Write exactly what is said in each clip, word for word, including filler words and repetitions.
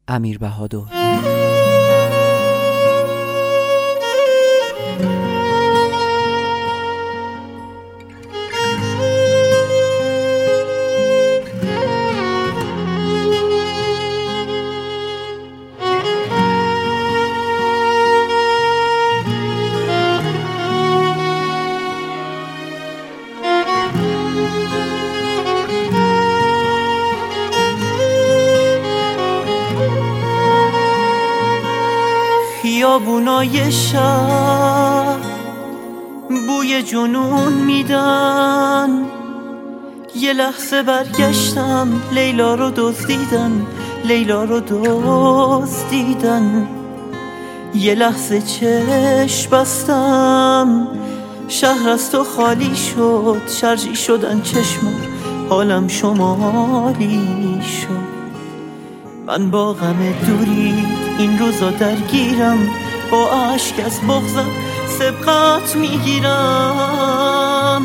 امیر بهادر. خیابونای شهر بوی جنون میدن، یه لحظه برگشتم لیلا رو دزدیدن، لیلا رو دزدیدن. یه لحظه چشم بستم شهر از تو خالی شد، شرجی شدن چشمم، حالم شمالی شد. من با غم دوری این روزا درگیرم، با عشق از بغضم سبقت میگیرم.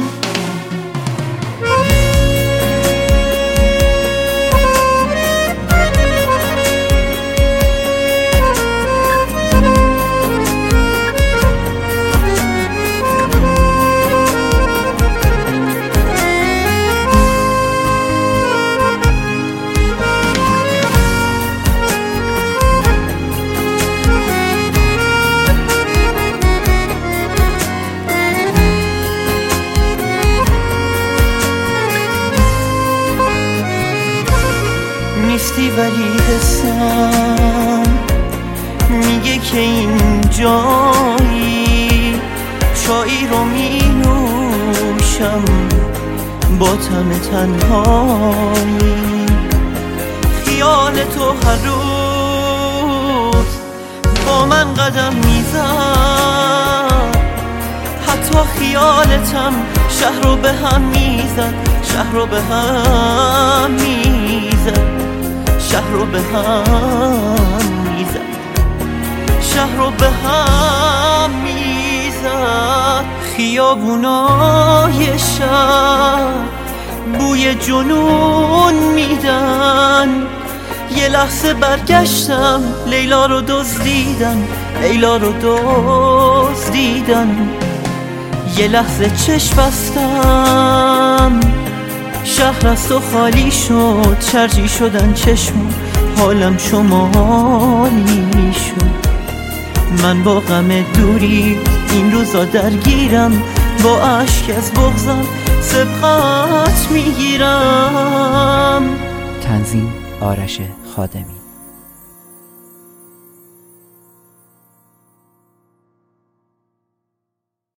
نیستی ولی حسم میگه که این جایی، چایی رو می نوشم با طعم تنهایی. خیال تو هر روز با من قدم میزد، حتی خیالتم شهر رو به هم میزد، شهر رو به هم میزد، شهر رو به هم میزد، شهر رو به هم میزد. خیابونای شهر بوی جنون میدن، یه لحظه برگشتم لیلا رو دزدیدن، لیلا رو دزدیدن. یه لحظه چشم بستم شهر از تو خالی شد، شرجی شدن چشمم، حالم شمالی شد. من با غم دوری این روزا درگیرم، با عشق از بغضم سبقت میگیرم. تنظیم آرش خادمی.